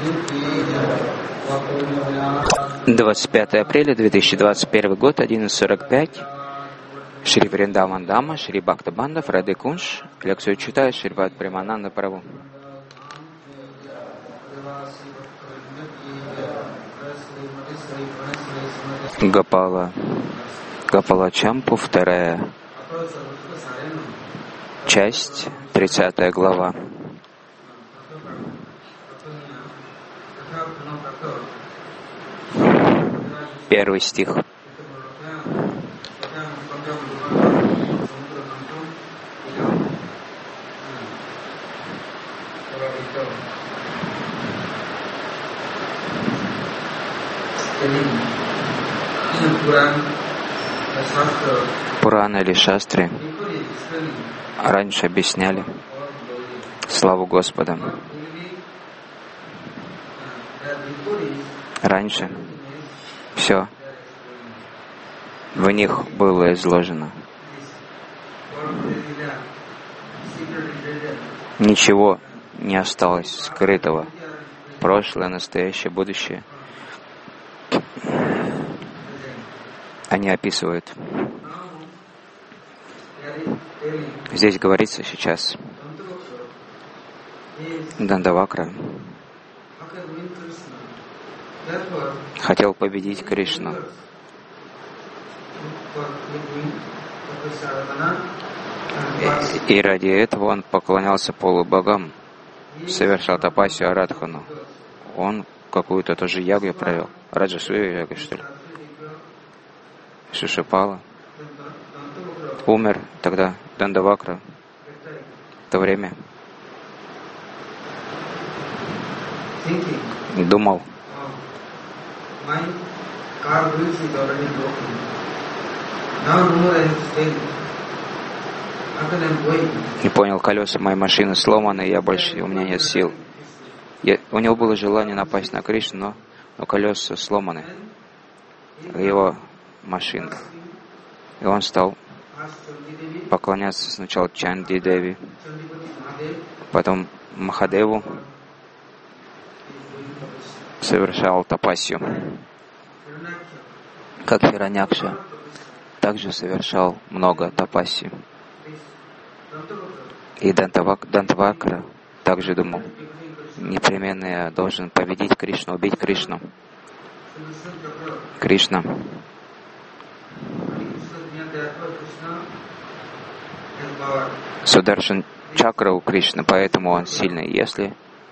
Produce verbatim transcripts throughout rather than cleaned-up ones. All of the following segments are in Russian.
двадцать пятое апреля две тысячи двадцать первый год, одиннадцать сорок пять. Шри Вриндаван Дама, Шри Бхактабандав, Радhe Кунж. Лекцию читает Шримад Премананда Прабhu. Гопала. Гопала Чампу, вторая часть, тридцатая глава. Первый стих. Пурана или Шастры раньше объясняли славу Господа. Раньше все в них было изложено. Ничего не осталось скрытого. Прошлое, настоящее, будущее. Они описывают. Здесь говорится сейчас Дандавакра хотел победить Кришну. И ради этого он поклонялся полубогам, совершал тапасию Арадхану. Он какую-то тоже ягу провел. Раджасую ягу, что ли? Шишипала. Умер тогда Дандавакра. В то время думал, и понял, колеса моей машины сломаны, и я больше, у меня нет сил. Я, у него было желание напасть на Кришну, но, но колеса сломаны. Его машина. И он стал поклоняться сначала Чанди Деви, потом Махадеву, совершал тапасию. Как Хираньякша также совершал много тапасий. И Дантавак, Дантавакра также думал, непременно я должен победить Кришну, убить Кришну. Кришна Сударшан чакра у Кришны, поэтому он сильный. Если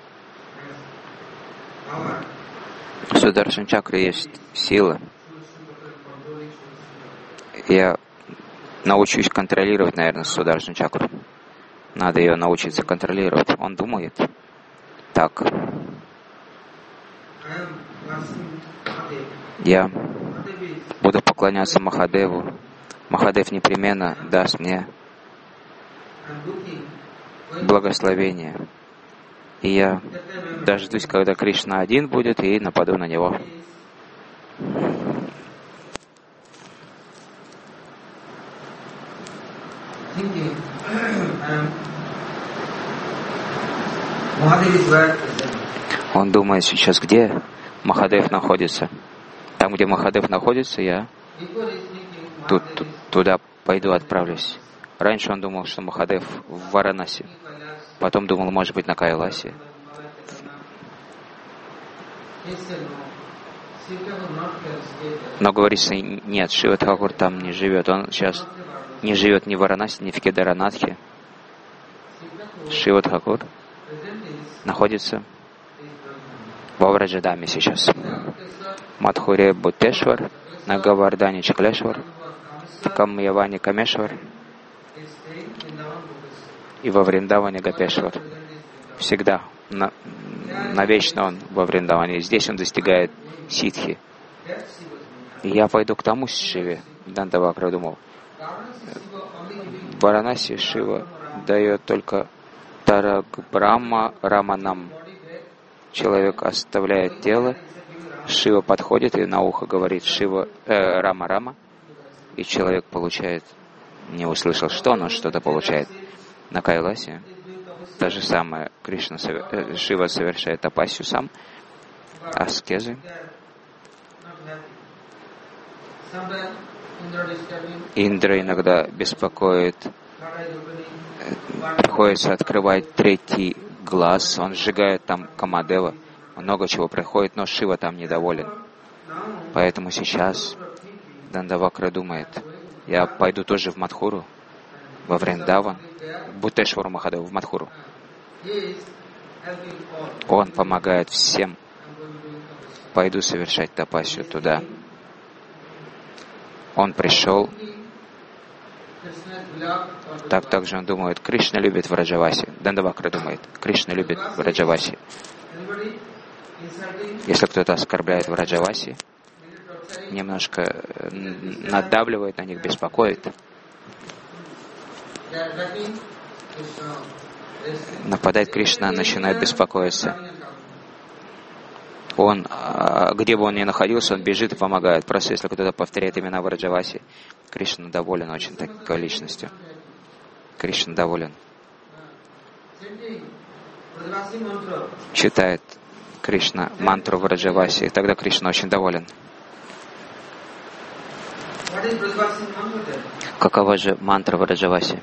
в Сударшан чакре есть сила, я научусь контролировать, наверное, Сударшан чакру. Надо ее научиться контролировать. Он думает так. Я буду поклоняться Махадеву. Махадев непременно даст мне благословение. И я дождусь, когда Кришна один будет, и нападу на него. Он думает сейчас, где Махадев находится. Там, где Махадев находится, я тут, тут, туда пойду, отправлюсь. Раньше он думал, что Махадев в Варанаси. Потом думал, может быть, на Кайласе. Но говорится, нет, Шива Тхакур там не живет. Он сейчас не живет ни в Варанаси, ни в Кедаранатхе. Шива Тхакур находится во Враджадаме сейчас. Мадхуре Бхутешвар, на Гавардане Чаклешвар, в Камьяване Камешвар и во Вриндаване Гапешвар. Всегда, на, навечно он во Вриндаване. Здесь он достигает ситхи. И я пойду к тому Шиве, Дантавакра думал. В Варанаси Шива дает только Тараг Брахма Раманам. Человек оставляет тело, Шива подходит и на ухо говорит Шива э, Рама Рама, и человек получает, не услышал что, но что-то получает. На Кайласе то же самое. Кришна, э, Шива совершает тапасию сам, аскезы. Индра иногда беспокоит, приходится открывать третий глаз, он сжигает там Камадева, много чего приходит, но Шива там недоволен. Поэтому сейчас Дандавакра думает, я пойду тоже в Мадхуру, во Вриндаван, Бхутешвару Махадеву, в Мадхуру. Он помогает всем. Пойду совершать тапасию туда. Он пришел. Так также он думает, Кришна любит Враджаваси. Дандавакра думает, Кришна любит Враджаваси. Если кто-то оскорбляет Враджаваси, немножко надавливает на них, беспокоит, нападает Кришна, начинает беспокоиться. Он, где бы он ни находился, он бежит и помогает. Просто если кто-то повторяет имена Враджаваси, Кришна доволен очень такой личностью. Кришна доволен. Читает Кришна мантру Враджаваси, тогда Кришна очень доволен. Какова же мантра Враджаваси?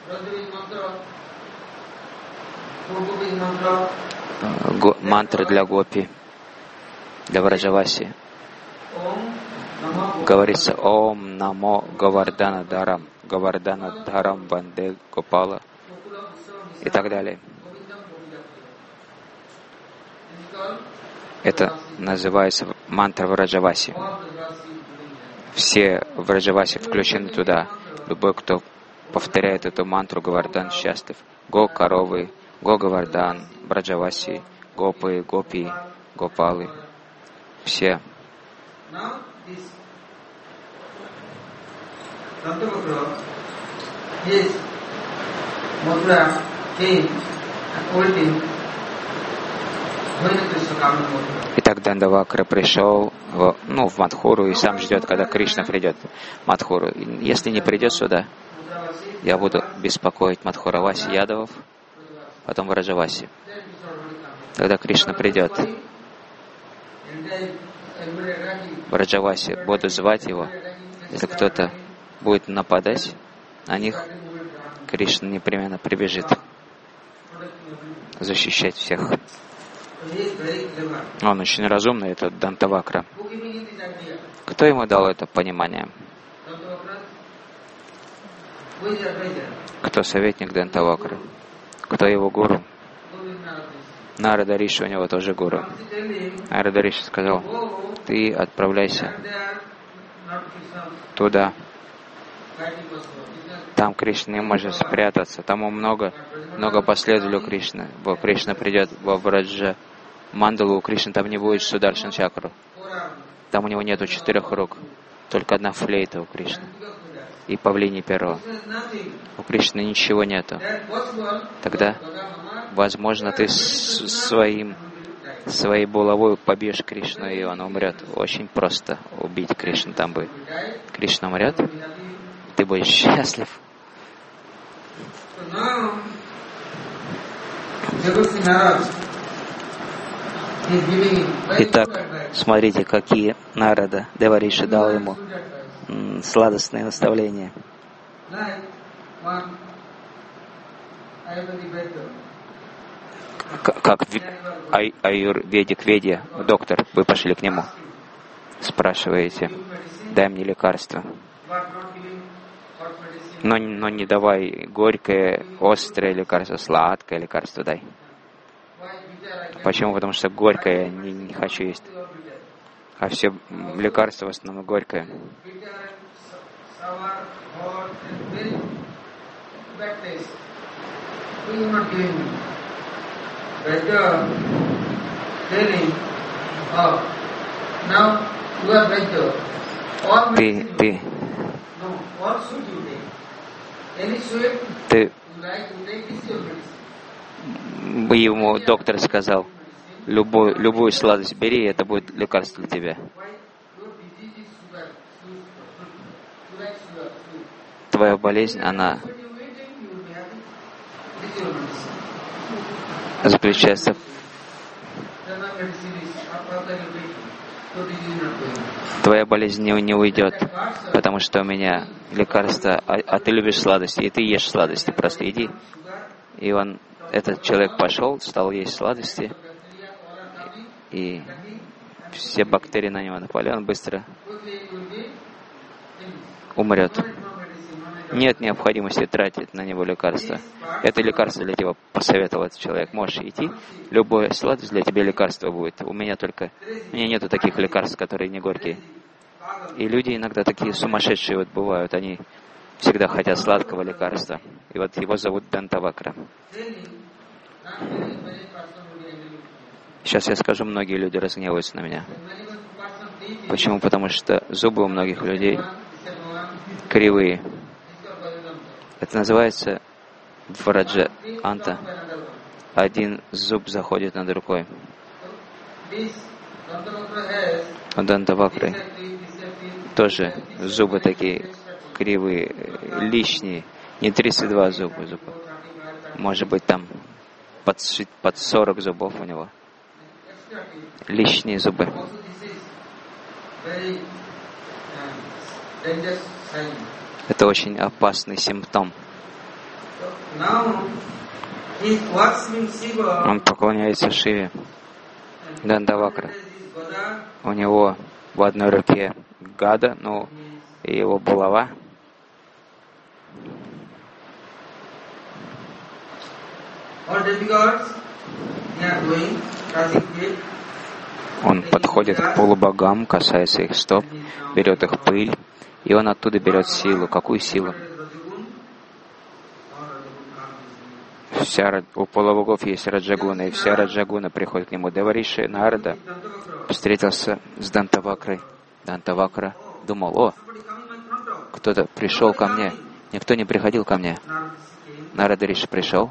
Го, мантра для гопи, для Враджаваси. Говорится Ом Намо Гавардана Дарам, Гавардана Дарам Банде Гопала и так далее. Это называется мантра Враджаваси. Все Враджаваси включены туда. Любой, кто повторяет эту мантру, Гавардан счастлив. Го коровы, Го Гавардан, Враджаваси, Гопы, Гопи, Гопалы. Все. Итак, Дандавакра пришел в, ну, в Мадхуру и сам ждет, когда Кришна придет в Мадхуру. Если не придет сюда, я буду беспокоить Мадхураваси, Ядавов, потом Враджаваси. Тогда Кришна придет. Враджаваси, буду звать его. Если кто-то будет нападать на них, Кришна непременно прибежит защищать всех. Он очень разумный, этот Дантавакра. Кто ему дал это понимание? Кто советник Дантавакра? Кто его гуру? Нарада Риши, у него тоже гуру. Нарада Риши сказал, ты отправляйся туда. Там Кришна не может спрятаться. Там много, много последователей Кришны. Кришна придет во Враджа Мандалу, у Кришны там не будет Сударшан чакру. Там у него нету четырех рук. Только одна флейта у Кришны. И павлиний перо. У Кришны ничего нету. Тогда, возможно, ты с своим, своей булавой побьешь Кришну, и он умрет. Очень просто убить Кришну. Там бы Кришна умрет, ты будешь счастлив. Итак, смотрите, какие Нарада Девариши дал ему м, сладостные наставления. К- как в ай- аюрведик Веде, доктор, вы пошли к нему, спрашиваете, дай мне лекарство. Но, но не давай горькое, острое лекарство, сладкое лекарство дай. Почему? Потому что горькое не, не хочу есть. А все лекарства в основном горькое. Ты, ты, ты, ему доктор сказал, любую, любую сладость бери, это будет лекарство для тебя. Твоя болезнь, она заключается Твоя болезнь не, не уйдет, потому что у меня лекарство, а, а ты любишь сладости, и ты ешь сладости, просто иди. И он, этот человек пошел, стал есть сладости, и все бактерии на него напали, он быстро умрет. Нет необходимости тратить на него лекарства. Это лекарство для тебя посоветовал этот человек. Можешь идти, любое сладость для тебя лекарство будет. У меня только, у меня нету таких лекарств, которые не горькие. И люди иногда такие сумасшедшие вот бывают, они всегда хотят сладкого лекарства. И вот его зовут Дантавакра. Сейчас я скажу, многие люди разгневаются на меня. Почему? Потому что зубы у многих людей кривые. Это называется враджа анта. Один зуб заходит на другой. У Дантавакры тоже зубы такие кривые, лишние. Не тридцать два зуба, зуба. Может быть, там под, под сорок зубов у него. Лишние зубы. Это очень опасный симптом. Он поклоняется Шиве. Дантавакра. У него в одной руке гада, ну, и его булава. Он подходит к полубогам, касается их стоп, берет их пыль, и он оттуда берет силу. Какую силу? Вся, у полубогов есть Раджагуна, и вся Раджагуна приходит к нему. Девариши Нарада встретился с Дантавакрой. Дантавакра думал: о, кто-то пришел ко мне. Никто не приходил ко мне. Нарада Риши пришел.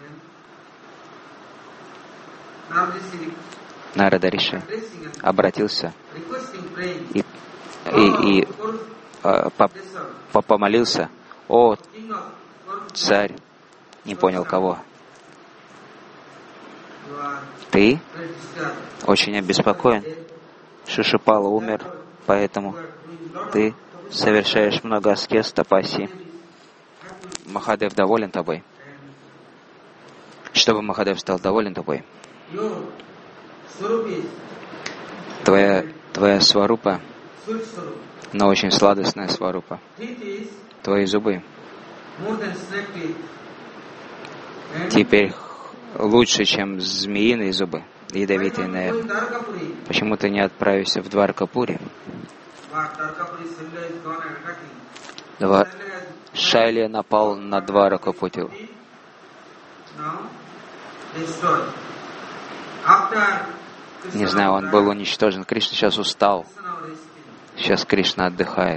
Нарада Риши обратился и, и, и э, помолился: о, царь, не понял кого. Ты очень обеспокоен. Шишипала умер, поэтому ты совершаешь много аскез, тапаси. Махадев доволен тобой. Чтобы Махадев стал доволен тобой, твоя, твоя сварупа, но очень сладостная сварупа. Твои зубы теперь лучше, чем змеиные зубы, ядовитые, наверное. Почему ты не отправишься в Дваркапури? Два... Шайля напал на Дваракапутил. Не знаю, он был уничтожен. Кришна сейчас устал. Сейчас Кришна отдыхает.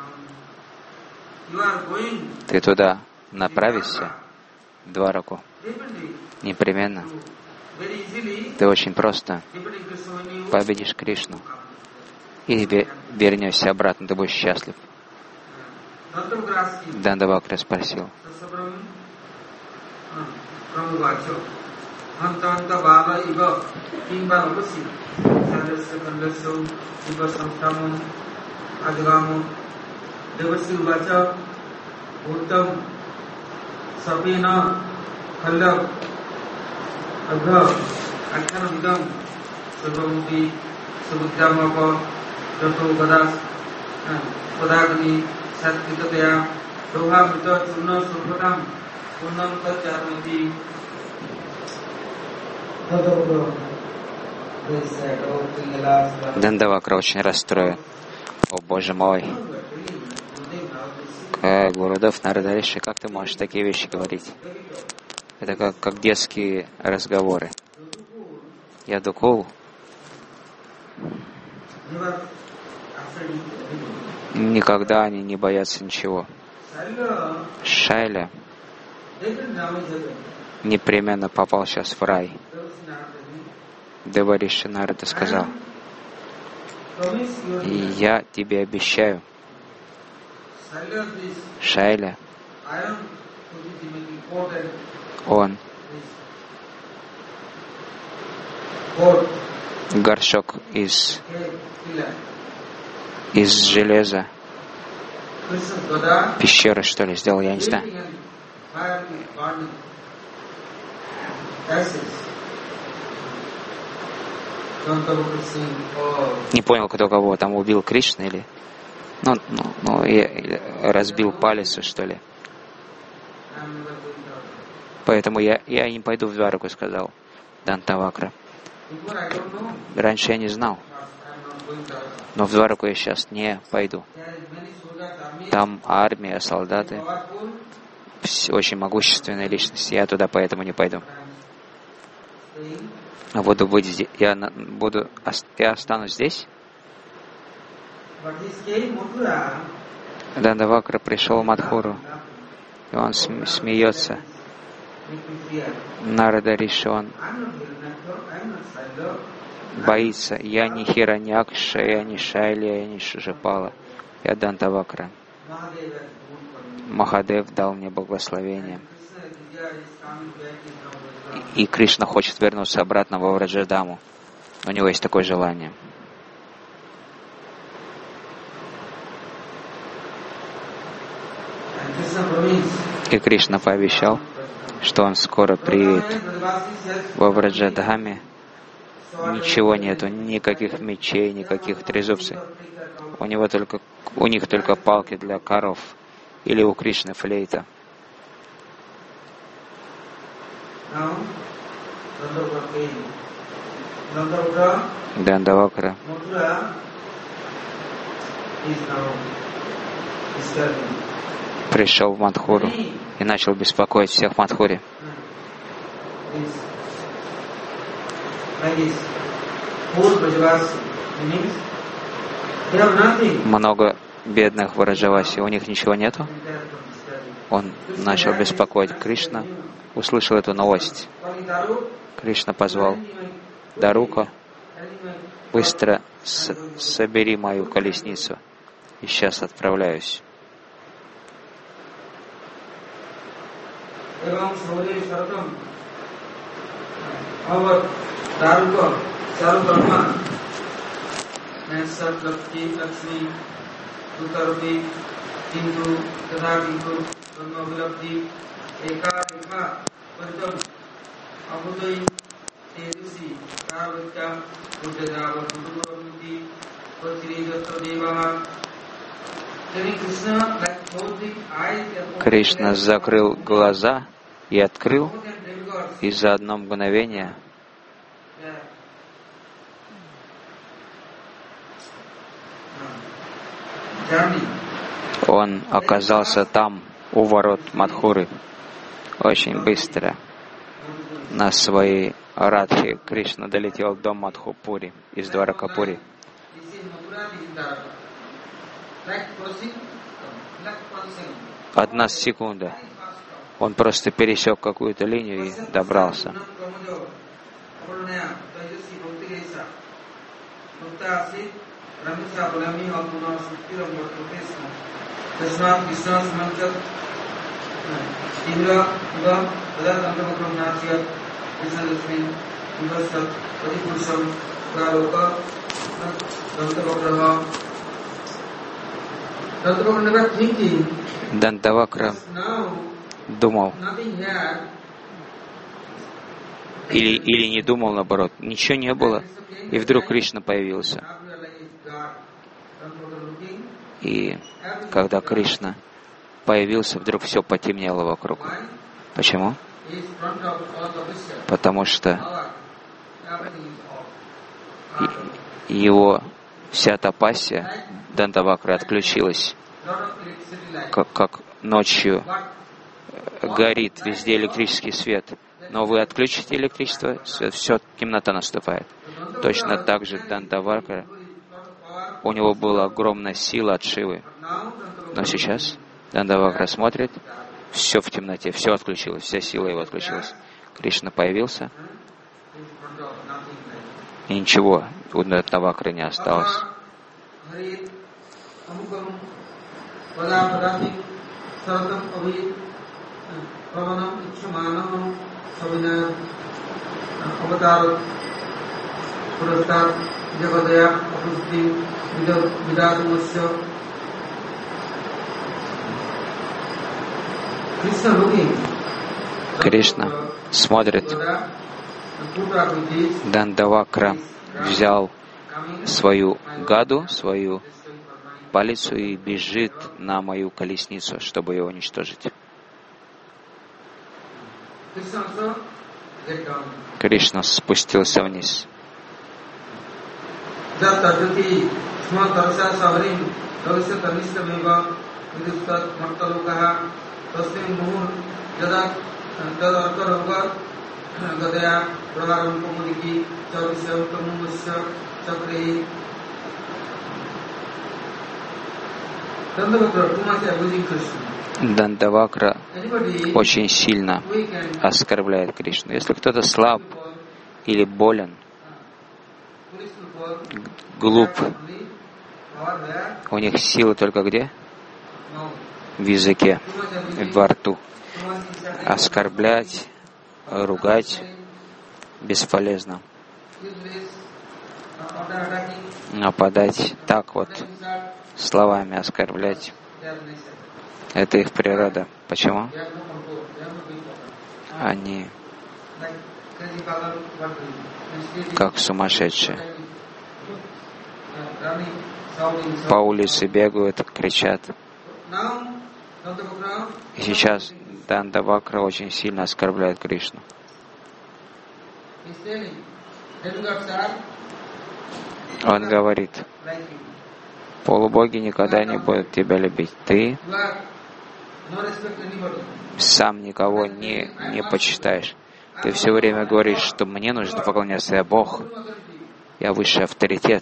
Ты туда направишься, в Двараку? Непременно. Ты очень просто победишь Кришну и вернешься обратно, ты будешь счастлив. Дантавакра спросил: Дантавакра очень расстроен. О, Боже мой! Э, Гурудев, Нарада Риши, как ты можешь такие вещи говорить? Это как, как детские разговоры. Я Дукул. Никогда они не боятся ничего. Шайля непременно попал сейчас в рай. Девариши Нарада сказал: и я тебе обещаю, Шайля, он горшок из, из железа, пещеры, что ли, сделал, я не знаю. Не понял, кто кого там убил, Кришна или... Ну, ну, ну и разбил палец, что ли. Поэтому я, я не пойду в Двараку, сказал Дантавакра. Раньше я не знал. Но в Двараку я сейчас не пойду. Там армия, солдаты, очень могущественные личности. Я туда поэтому не пойду. А буду быть здесь. Я буду, я останусь здесь. Дандавакра пришел в Мадхуру, и он смеется. Нарада Риши, он боится. Я не Хираньякша, я не Шайли, я не Шижапала. Я Дантавакра. Махадев дал мне благословение. И Кришна хочет вернуться обратно во Враджадаму. У него есть такое желание. И Кришна пообещал, что он скоро приедет во Враджадхаме. Ничего нету, никаких мечей, никаких трезубцев. У него только, у них только палки для коров или у Кришны флейта. Дандавакра пришел в Мадхуру и начал беспокоить всех в Мадхуре. Много бедных Враджаваси, у них ничего нету. Он начал беспокоить Кришна, услышал эту новость. Кришна позвал Дарука: быстро с- собери мою колесницу, и сейчас отправляюсь. Кришна закрыл глаза и открыл, и за одно мгновение он оказался там, у ворот Мадхуры. Очень быстро на своей Радхе Кришна долетел до Мадхупури из Дваракапури. Одна секунда. Он просто пересек какую-то линию и добрался. Дантавакра думал, или, или не думал, наоборот, ничего не было, и вдруг Кришна появился. И когда Кришна появился, вдруг все потемнело вокруг. Почему? Потому что его вся тапасия Дантавакра отключилась, как, как ночью горит везде электрический свет. Но вы отключите электричество, свет, все, темнота наступает. Точно так же Дантавакра, у него была огромная сила от Шивы. Но сейчас Дантавакра смотрит, все в темноте, все отключилось, вся сила его отключилась. Кришна появился, и ничего у Дантавакры не осталось. Кришна смотрит, Дандавакра взял свою гаду, свою палицу и бежит на мою колесницу, чтобы ее уничтожить. Кришна спустился вниз. Дандавакра очень сильно оскорбляет Кришну. Если кто-то слаб или болен, глуп, у них сила только где? В языке, во рту. Оскорблять, ругать бесполезно. Нападать так вот, словами оскорблять. Это их природа. Почему? Они как сумасшедшие. По улице бегают, кричат. И сейчас Дандавакра очень сильно оскорбляет Кришну. Он говорит, полубоги никогда не будут тебя любить. Ты сам никого не, не почитаешь. Ты все время говоришь, что мне нужно поклоняться, я Бог, я высший авторитет.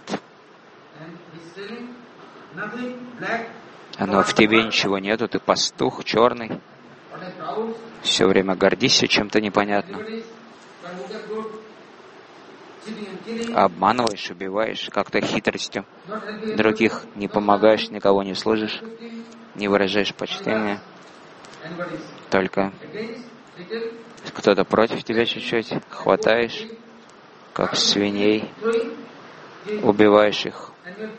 Но в тебе ничего нету, ты пастух черный. Все время гордишься чем-то непонятным. Обманываешь, убиваешь как-то хитростью. Других не помогаешь, никого не служишь, не выражаешь почтения. Только кто-то против тебя чуть-чуть, хватаешь, как свиней, убиваешь их.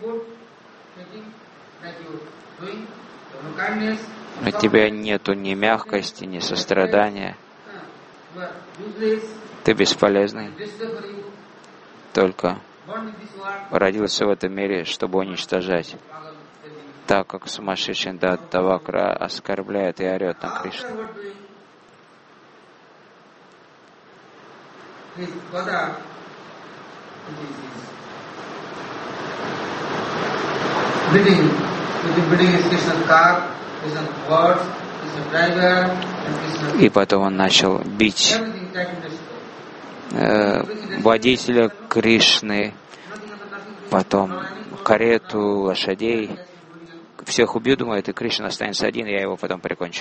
У тебя нету ни мягкости, ни сострадания. Ты бесполезный. Только родился в этом мире, чтобы уничтожать. Так как сумасшедший Дандавакра оскорбляет и орет на Кришну. И потом он начал бить э, водителя Кришны, потом карету, лошадей. Всех убью, думает, и Кришна останется один, я его потом прикончу.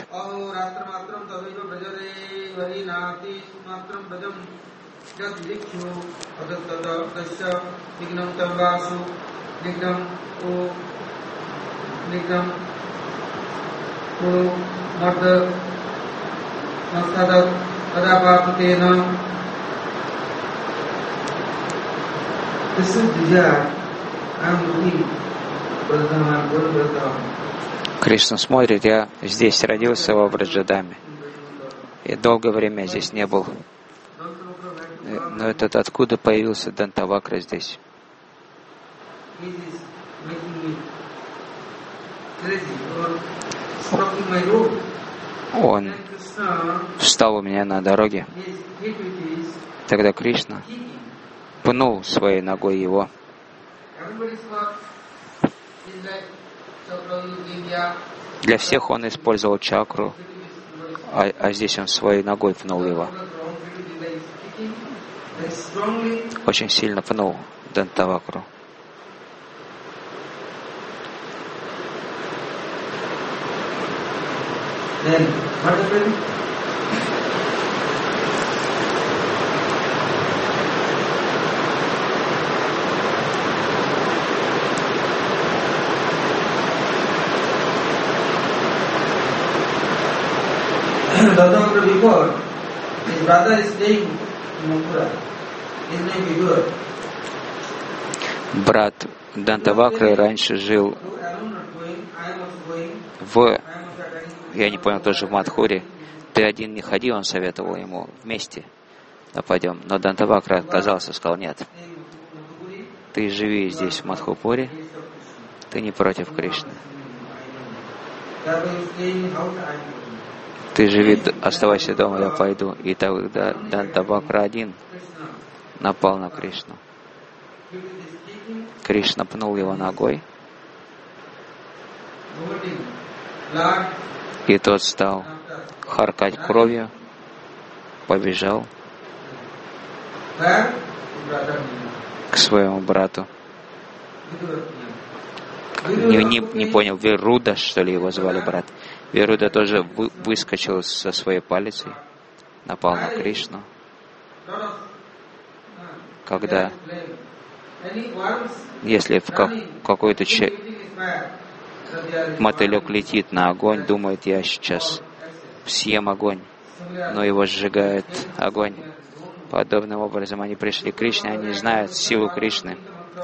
Кришна смотрит, я здесь родился во Враджадаме. И долгое время я здесь не был. Но этот откуда появился Дандавакра здесь? Он встал у меня на дороге. Тогда Кришна пнул своей ногой его. Для всех он использовал чакру, а, а здесь он своей ногой пнул его. Очень сильно пнул Дандавакру. Dhandavakra before, his brother is staying in Mathura. His name Vidur. брат Дантавакры раньше жил в, я не понял, тоже в Мадхуре. Ты один не ходи, он советовал ему, вместе да пойдем. Но Дантавакра отказался, сказал, нет, ты живи здесь, в Мадхупуре, ты не против Кришны. Ты живи, оставайся дома, я пойду. И тогда Дантавакра один напал на Кришну. Кришна пнул его ногой, и тот стал харкать кровью, побежал к своему брату. Не, не, не понял, Вируда, что ли, его звали брат. Вируда тоже вы, выскочил со своей палицей, напал на Кришну. Когда, если в как, какой-то че, мотылек летит на огонь, думает, я сейчас съем огонь, но его сжигает огонь. Подобным образом они пришли к Кришне, они знают силу Кришны.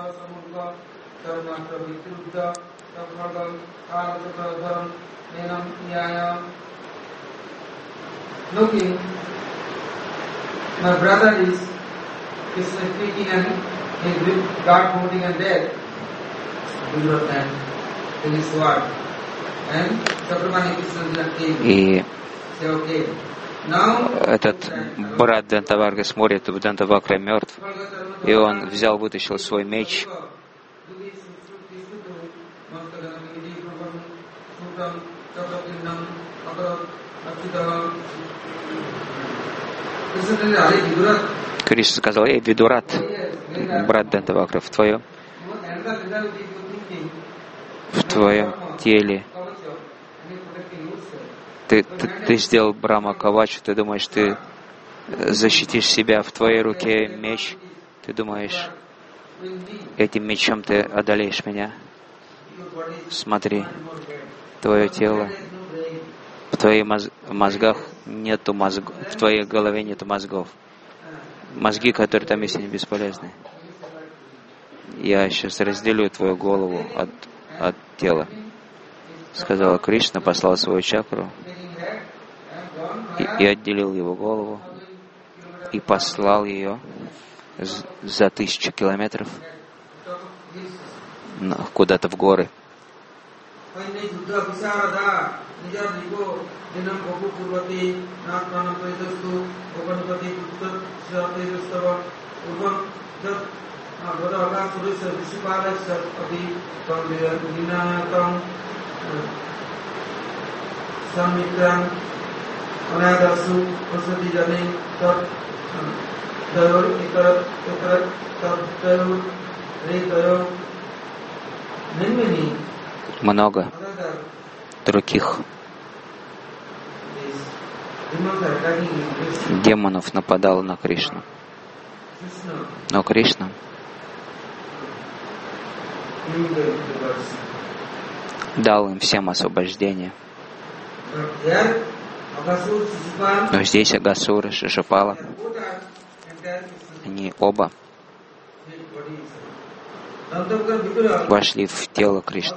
My brother is Krishna speaking and his God holding and dead. Duryodhana in his word. And Chakrapani Krishna came. И Say okay. Now этот брат Дантавакры смотрит, Дантавакра мертв, и он взял, вытащил свой меч, Кришна сказал, эй, Видурат, брат Дантавакра, в твоем, в твоем теле ты, ты, ты сделал Брахма Кавачу, ты думаешь, ты защитишь себя, в твоей руке меч, ты думаешь, этим мечом ты одолеешь меня. Смотри, твое тело, в твоих моз- мозгах нету мозгов, в твоей голове нету мозгов. Мозги, которые там есть, они бесполезны. Я сейчас разделю твою голову от, от тела. Сказала Кришна, послал свою чакру и, и отделил его голову и послал ее за тысячу километров куда-то в горы. Много других демонов нападало на Кришну. Но Кришна дал им всем освобождение. Но здесь Агасура, Шишупала, они оба вошли в тело Кришны.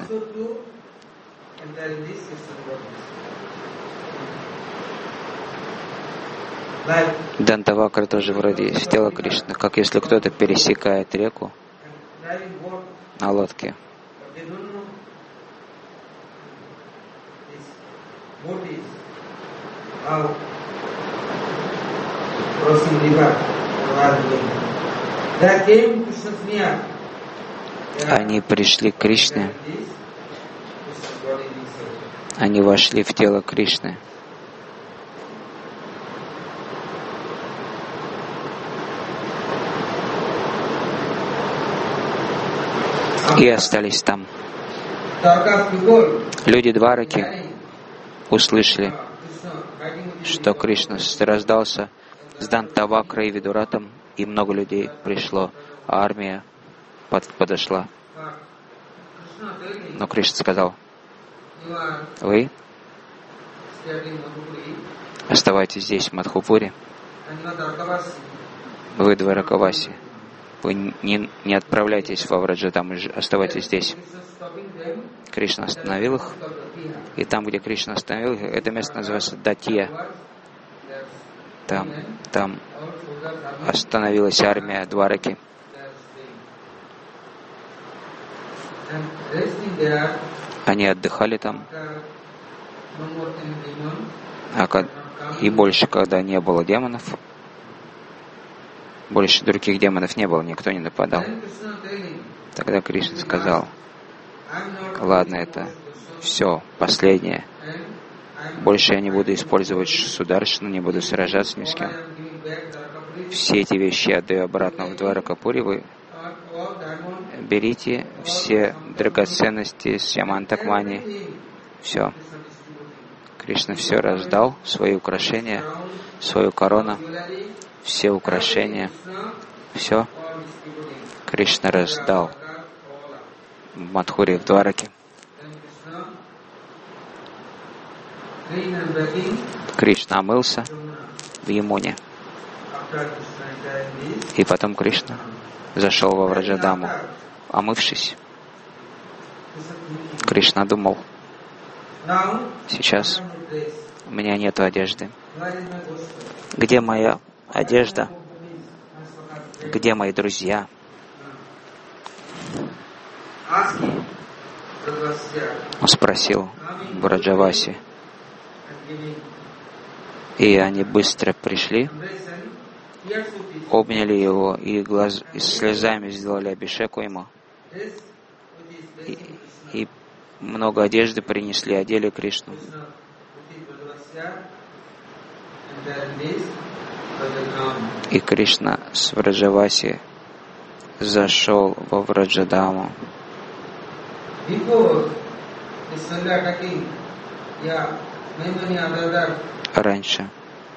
Дантавакра тоже вроде есть в тело Кришны, как если кто-то пересекает реку на лодке. Они пришли к Кришне, они вошли в тело Кришны. И остались там. Люди Двараки услышали, что Кришна раздался с Дантавакрой и Видуратом, и много людей пришло, а армия под, подошла. Но Кришна сказал, вы оставайтесь здесь, в Мадхупуре, вы Дваракаваси, вы не, не отправляйтесь во Враджадаму, оставайтесь здесь. Кришна остановил их, и там, где Кришна остановил их, это место называется Датья. Там, там остановилась армия Двараки. Они отдыхали там. А как, и больше, когда не было демонов, больше других демонов не было, никто не нападал. Тогда Кришна сказал: ладно, это все, последнее. Больше я не буду использовать Сударшину, не буду сражаться ни с кем. Все эти вещи я отдаю обратно в Дваракапури. Вы берите все драгоценности с Ямантакмани. Все. Кришна все раздал, свои украшения, свою корону, все украшения, все. Кришна раздал в Мадхуре, в Двараке. Кришна омылся в Ямуне. И потом Кришна зашел во Враджадаму. Омывшись, Кришна думал: сейчас у меня нет одежды. Где моя одежда? Где мои друзья? Он спросил Браджаваси. И они быстро пришли, обняли его и, глаз, и слезами сделали абишеку ему. И, и много одежды принесли, одели Кришну. И Кришна с Враджаваси зашел во Враджадаму. Раньше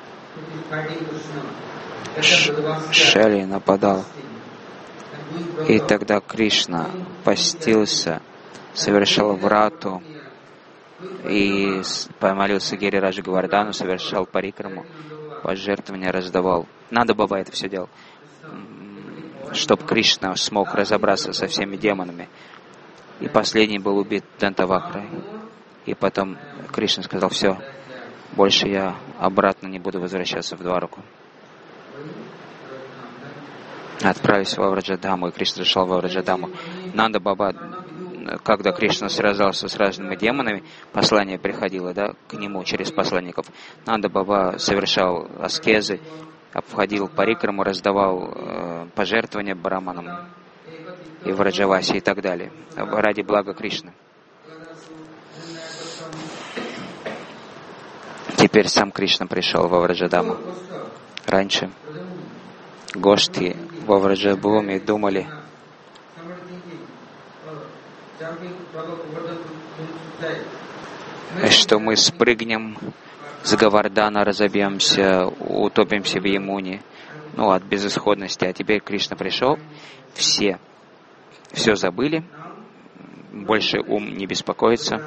Шали нападал, и тогда Кришна постился, совершал врату и помолился Гирираджа Говардхану, совершал парикраму, пожертвования раздавал. Нанда Баба это все делал, чтобы Кришна смог разобраться со всеми демонами. И последний был убит Дантавакрой. И потом Кришна сказал: все, больше я обратно не буду возвращаться в Двараку. Отправились во Враджадаму, и Кришна зашел во Враджадаму. Нанда Баба, когда Кришна сражался с разными демонами, послание приходило, да, к нему через посланников. Нанда Баба совершал аскезы, обходил парикраму, раздавал э, пожертвования браманам и Враджаваси и так далее, ради блага Кришны. Теперь сам Кришна пришел во Враджадаму. Раньше гошти во Враджабхуми думали, что мы спрыгнем с Говардхана, разобьемся, утопимся в Ямуне, ну, от безысходности. А теперь Кришна пришел, все, все забыли, больше ум не беспокоится.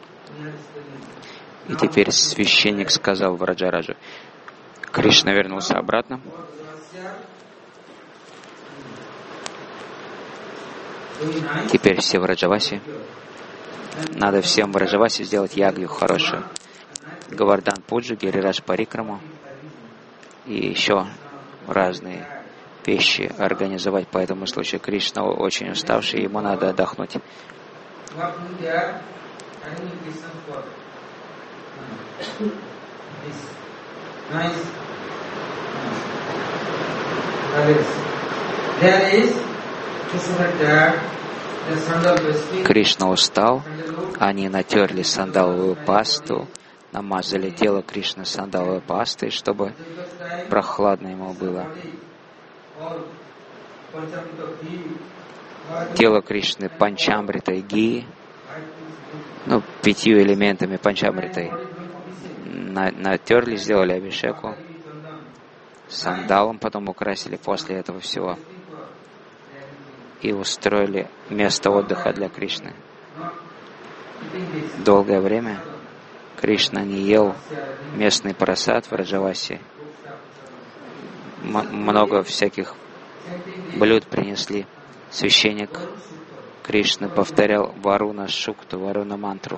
И теперь священник сказал Враджараджу: Кришна вернулся обратно. Теперь все Враджаваси. Надо всем Враджаваси сделать ягью хорошую. Говардхан Пуджу, Гирирадж Парикраму и еще разные вещи организовать по этому случаю. Кришна очень уставший, ему надо отдохнуть. Кришна устал, они натерли сандаловую пасту, намазали тело Кришны сандаловой пастой, чтобы прохладно ему было. Тело Кришны панчамритой ги, ну, пятью элементами панчамритой натерли, сделали абишеку, сандалом потом украсили после этого всего и устроили место отдыха для Кришны. Долгое время Кришна не ел местный прасад в Враджаваси. М- много всяких блюд принесли. Священник Кришны повторял Варуна Шукту, Варуна мантру.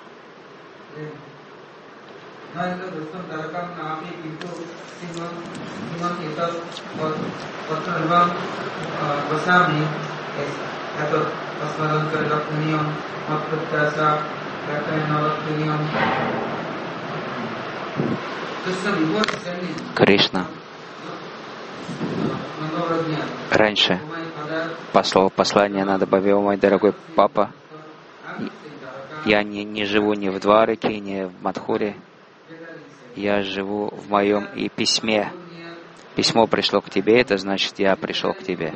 Кришна раньше послал послание Нанда-Бхаве: «О мой дорогой папа, я не, не живу ни в Двараке, ни в Мадхуре, я живу в моем и письме. Письмо пришло к тебе, это значит, я пришел к тебе.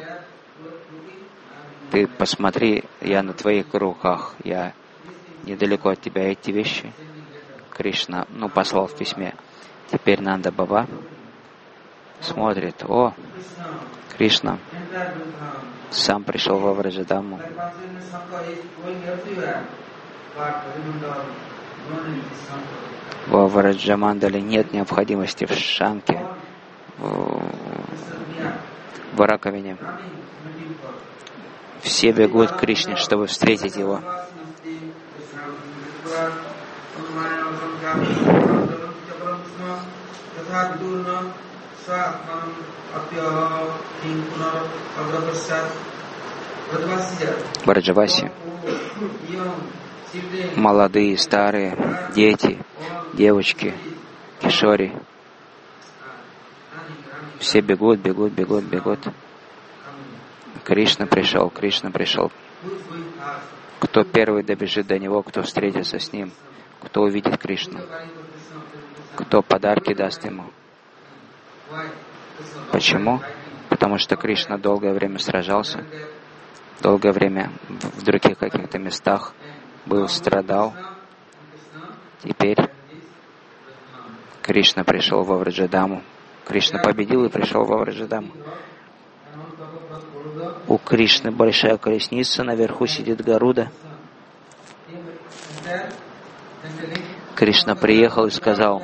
Ты посмотри, я на твоих руках, я недалеко от тебя». Эти вещи Кришна, ну, послал в письме. Теперь Нанда-Баба смотрит: о, Кришна сам пришел во Враджадаму. Во Враджамандале нет необходимости в Шанке, в, в раковине. Все бегут к Кришне, чтобы встретить его. Браджаваси, молодые, старые, дети, девочки, кишори, все бегут, бегут, бегут, бегут. Кришна пришел, Кришна пришел. Кто первый добежит до него, кто встретится с ним, кто увидит Кришну, кто подарки даст ему. Почему? Потому что Кришна долгое время сражался, долгое время в других каких-то местах был, страдал. Теперь Кришна пришел во Враджадаму. Кришна победил и пришел во Враджадаму. У Кришны большая колесница, наверху сидит Гаруда. Кришна приехал и сказал: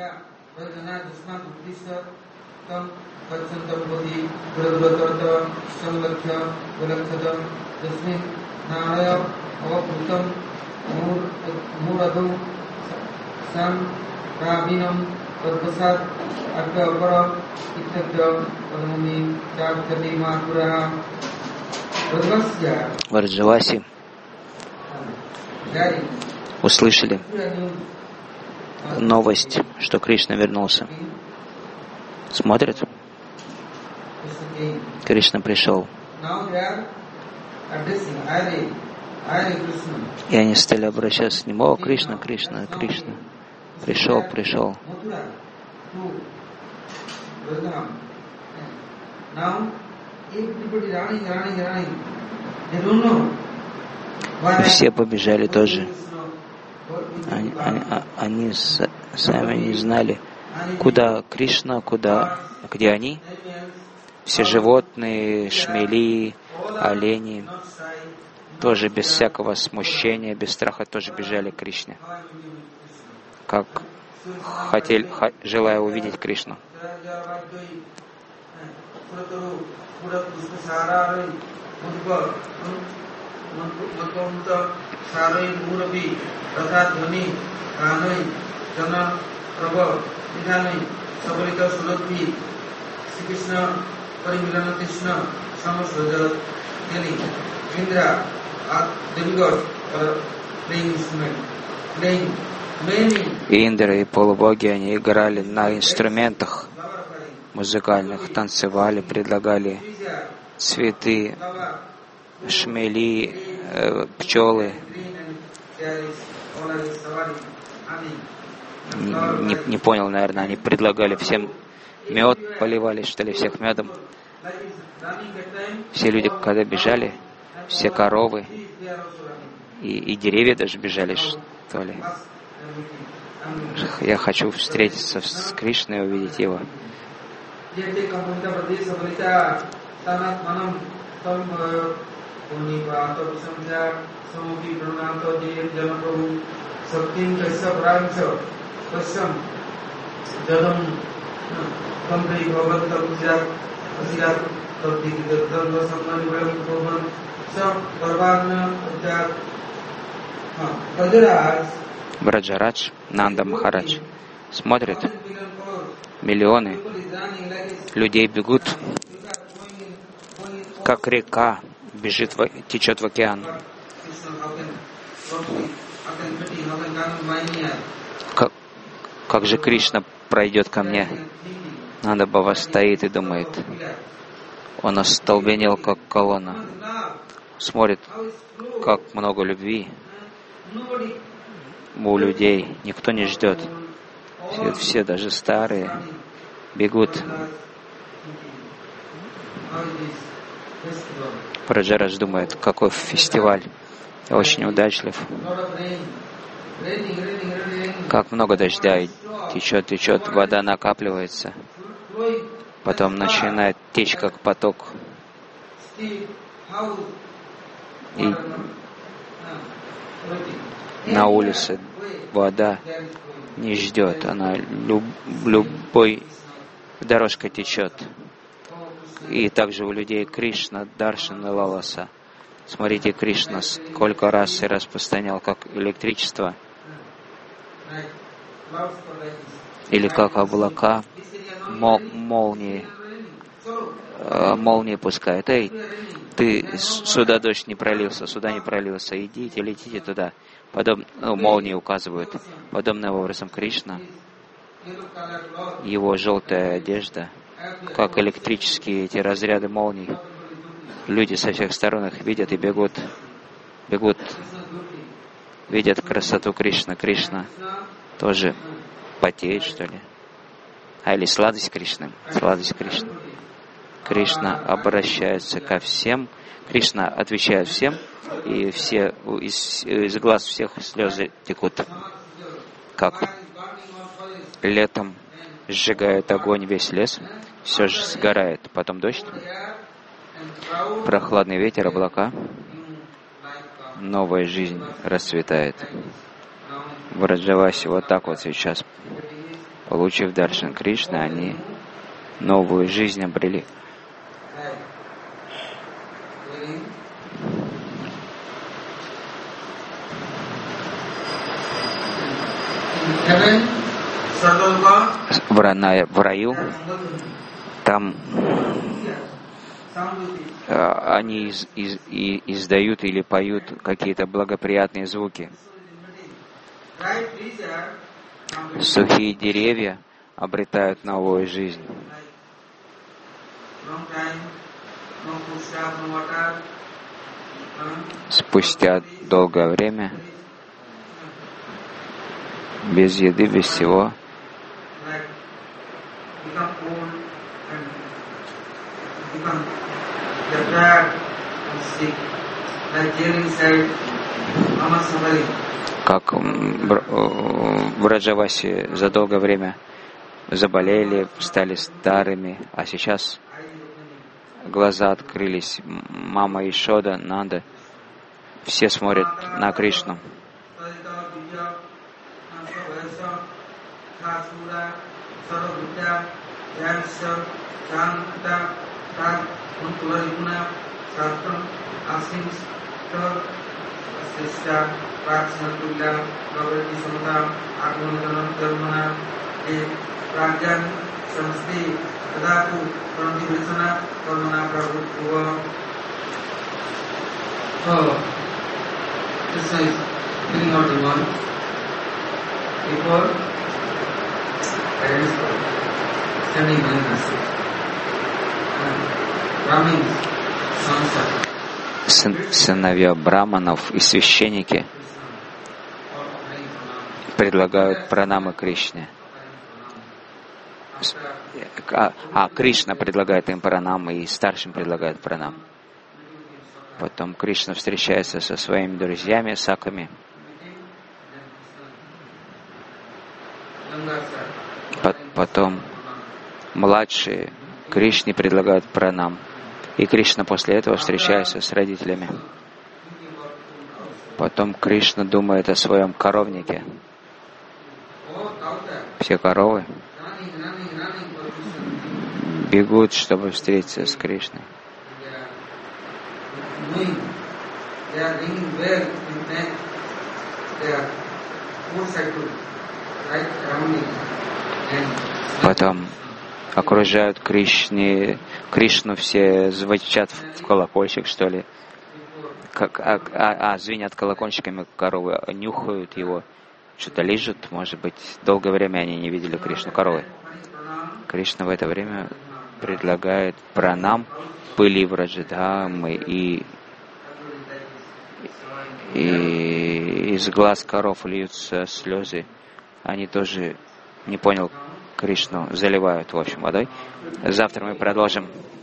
Враджаваси услышали новость, что Кришна вернулся. Смотрят. Кришна пришел. И они стали обращаться к нему: о, Кришна, Кришна, Кришна. Пришел, пришел. И все побежали тоже. Они, они, они сами не знали, куда Кришна, куда, где они. Все животные, шмели, олени, тоже без всякого смущения, без страха, тоже бежали к Кришне, как хотели, желая увидеть Кришну. И Индра, и полубоги, они играли на инструментах музыкальных, танцевали, предлагали цветы, шмели, э, пчелы. Не, не, не понял, наверное, они предлагали всем мед, поливали, что ли, всех медом. Все люди, когда бежали, все коровы и, и деревья даже бежали, что ли. Я хочу встретиться с Кришной и увидеть его. Браджарадж, Нанда Махарадж смотрит, миллионы людей бегут, как река бежит, течет в океан. Как, как же Кришна пройдет ко мне? Нанда Бава стоит и думает. Он остолбенел, как колонна. Смотрит, как много любви у людей. Никто не ждет. Все, все даже старые, бегут. Браджарадж думает, какой фестиваль. Я очень удачлив. Как много дождя течет, течет, вода накапливается. Потом начинает течь, как поток. И на улице вода не ждет. Она люб, любой дорожкой течет. И также у людей Кришна, Даршана, Лаласа. Смотрите, Кришна сколько раз и распространял, как электричество. Или как облака, мол, молнии, э, молнии пускают. Эй, ты сюда дождь не пролился, сюда не пролился, идите, летите туда. Подобно, ну, молнии указывают. Подобным образом Кришна, его желтая одежда, как электрические эти разряды молний. Люди со всех сторон их видят и бегут, бегут, видят красоту Кришны. Кришна тоже потеет, что ли? А или сладость Кришны? Сладость Кришны. Кришна обращается ко всем. Кришна отвечает всем, и все из, из глаз всех слезы текут. Как летом сжигает огонь весь лес, все же сгорает. Потом дождь, прохладный ветер, облака, новая жизнь расцветает. В Браджавасе вот так вот сейчас, получив даршан Кришны, они новую жизнь обрели. В, рана, в раю там э, они из, из, и, издают или поют какие-то благоприятные звуки. Сухие деревья обретают новую жизнь. Спустя долгое время, без еды, без всего, как в Браджавасе за долгое время заболели, стали старыми, а сейчас глаза открылись. Мама Ишода, Нанда, все смотрят на Кришну. Oh, Krishna is killing out the one before parents were standing behind us. Brahmins, sons of Сын, сыновья браманов и священники предлагают пранамы Кришне. А, а Кришна предлагает им пранамы, и старшим предлагает пранам. Потом Кришна встречается со своими друзьями, саками. Потом младшие Кришне предлагают пранам. И Кришна после этого встречается с родителями. Потом Кришна думает о своем коровнике. Все коровы бегут, чтобы встретиться с Кришной. Потом окружают Кришне, Кришну, все звучат в колокольчик, что ли. Как, а, а, а, звенят колокольчиками коровы, нюхают его, что-то лижут, может быть. Долгое время они не видели Кришну, коровы. Кришна в это время предлагает пранам пыли Враджадхамы, и, и из глаз коров льются слезы. Они тоже, не понял Кришну, заливают, в общем, водой. Завтра мы продолжим.